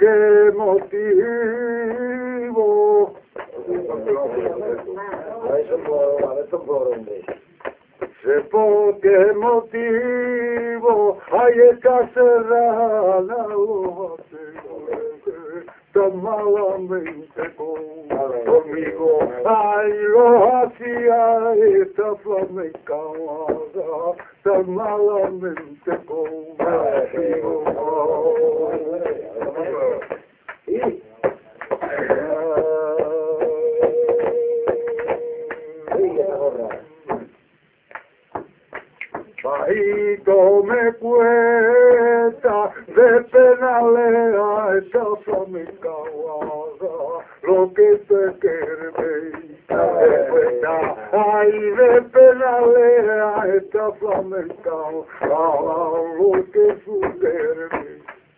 qué motivo? Sé por qué motivo hay esta serrana tan malamente conmigo. Ay, lo hacía esta flamenca tan malamente conmigo. Bajito me cuesta de penale a esa flamenca lo que te quiere ver. Ay, de penale a esta flamenca lo que tú quieres ver.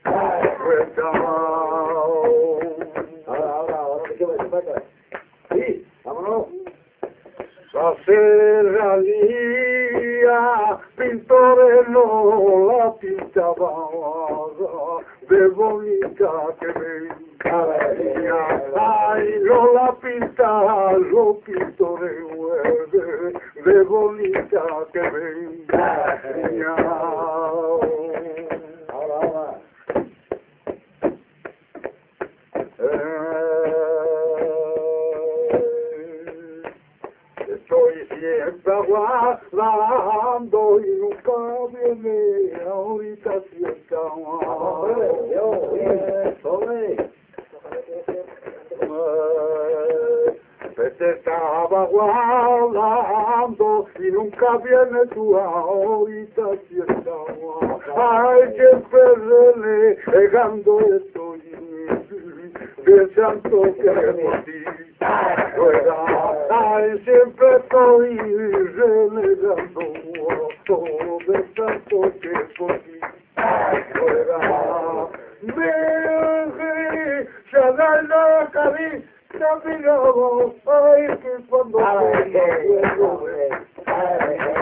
Ahora, sí, vámonos. La serranía, pintores no la pintaban, de bonita que venía. Ay, no la pintaban los pintores, de bonita que venía. Ahora. Estoy siempre aguardando y nunca viene, ahorita sí está te estaba aguardando y nunca viene tú, ahorita sí está. Ay, siempre renegando estoy, pensando que por ti. Ay, siempre estoy renegando todo de tanto que por ti. Se da la cabeza, ay, que cuando